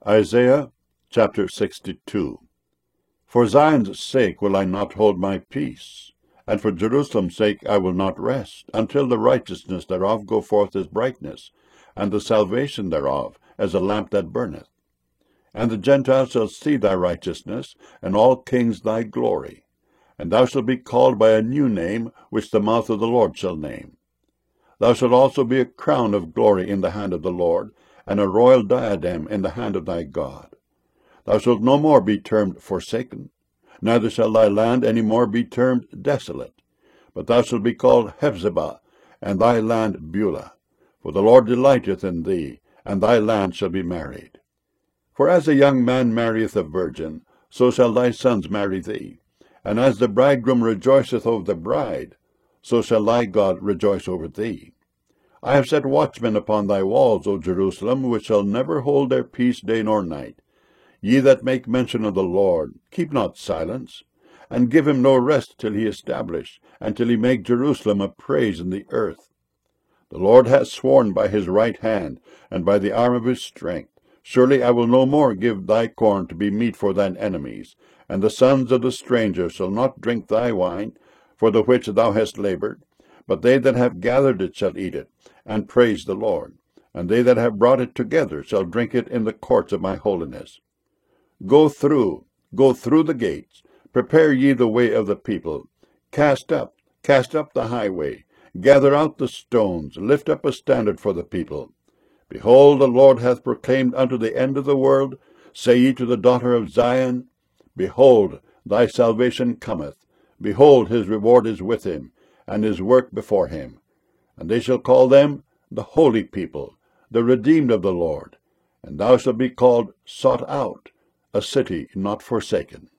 Isaiah chapter 62. For Zion's sake will I not hold my peace, and for Jerusalem's sake I will not rest, until the righteousness thereof go forth as brightness, and the salvation thereof as a lamp that burneth. And the Gentiles shall see thy righteousness, and all kings thy glory. And thou shalt be called by a new name, which the mouth of the Lord shall name. Thou shalt also be a crown of glory in the hand of the Lord, and a royal diadem in the hand of thy God. Thou shalt no more be termed forsaken, neither shall thy land any more be termed desolate. But thou shalt be called Hephzibah, and thy land Beulah. For the Lord delighteth in thee, and thy land shall be married. For as a young man marrieth a virgin, so shall thy sons marry thee. And as the bridegroom rejoiceth over the bride, so shall thy God rejoice over thee. I have set watchmen upon thy walls, O Jerusalem, which shall never hold their peace day nor night. Ye that make mention of the Lord, keep not silence, and give him no rest till he establish, and till he make Jerusalem a praise in the earth. The Lord hath sworn by his right hand, and by the arm of his strength, surely I will no more give thy corn to be meat for thine enemies, and the sons of the stranger shall not drink thy wine, for the which thou hast labored, but they that have gathered it shall eat it, and praise the Lord. And they that have brought it together shall drink it in the courts of my holiness. Go through the gates, prepare ye the way of the people. Cast up the highway, gather out the stones, lift up a standard for the people. Behold, the Lord hath proclaimed unto the end of the world, say ye to the daughter of Zion, Behold, thy salvation cometh. Behold, his reward is with him, and his work before him. And they shall call them the holy people, the redeemed of the Lord. And thou shalt be called sought out, a city not forsaken.